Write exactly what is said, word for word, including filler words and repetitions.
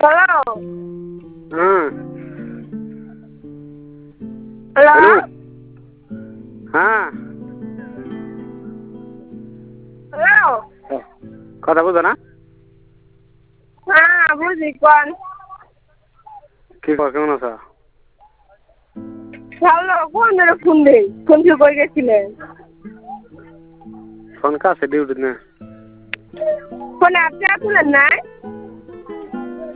hello হ্যাঁ hello hello হ্যাঁ hello কথা বুঝো না হ্যাঁ বুঝি কোন কি কর কেমন আছো হ্যালো কোন ধরে ফোন দেই ফোন কি করে গেছিলেন ফোন কাছে ডিউটি না ফোনে আপনি আসলেন নাই